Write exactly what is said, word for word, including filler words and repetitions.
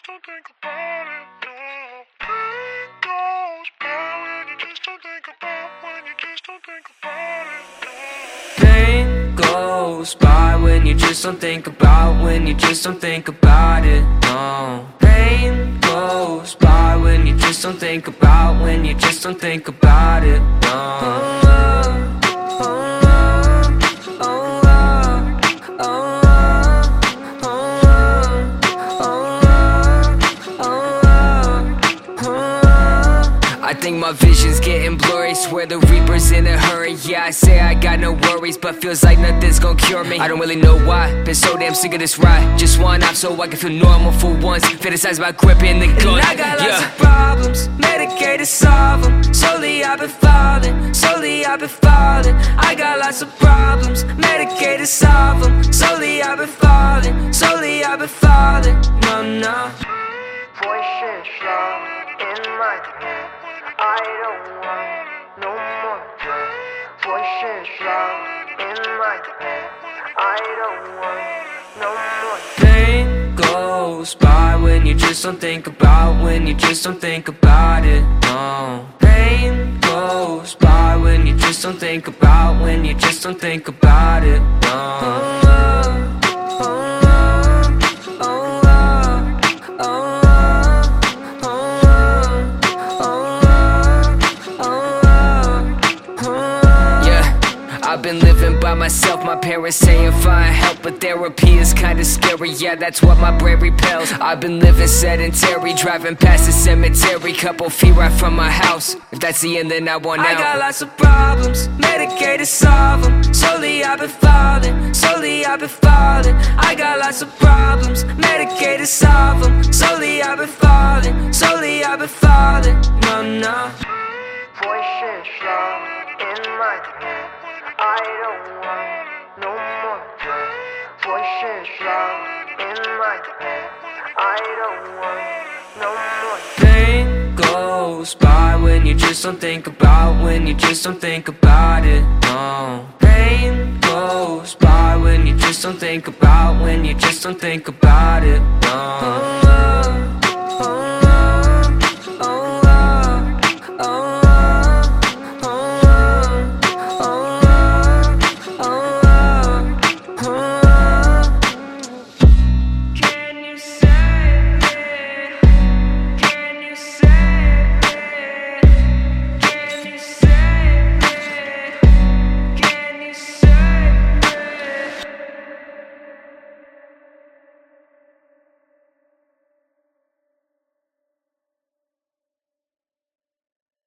just don't think about it, no. Pain goes by when you just don't think about, when you just don't think about it, no. Pain goes by when you just don't think about, when you just don't think about it, no. Pain goes by when you just don't think about, when you just don't think about it, no. I think my vision's getting blurry, swear the reaper's in a hurry. Yeah, I say I got no worries, but feels like nothing's gonna cure me. I don't really know why, been so damn sick of this ride. Just one off so I can feel normal for once. Fantasize about gripping the gun. And I got lots yeah. of problems, medicated to solve them. Slowly I've been falling, slowly I've been falling. I got lots of problems, medicated to solve them. Slowly I've been falling, slowly I've been falling. No, no. Voices loud in my head, I don't want no more pain. Voices loud in my head, I don't want no more Pain goes by when you just don't think about, when you just don't think about it, no. Pain goes by when you just don't think about, when you just don't think about it, no. I've been living by myself, my parents saying find help, but therapy is kinda scary, yeah, that's what my brain repels. I've been living sedentary, driving past the cemetery, couple feet right from my house. If that's the end, then I want out. I got lots of problems, medicated to solve them. Slowly I've been falling, slowly I've been falling. I got lots of problems, medicated to solve them. Slowly I've been falling, slowly I've been falling. No, no. voices loud in my head, I don't want no more pain. Voices loud in my head, I don't want no more Pain goes by when you just don't think about, when you just don't think about it, no. Pain goes by when you just don't think about, when you just don't think about it, no.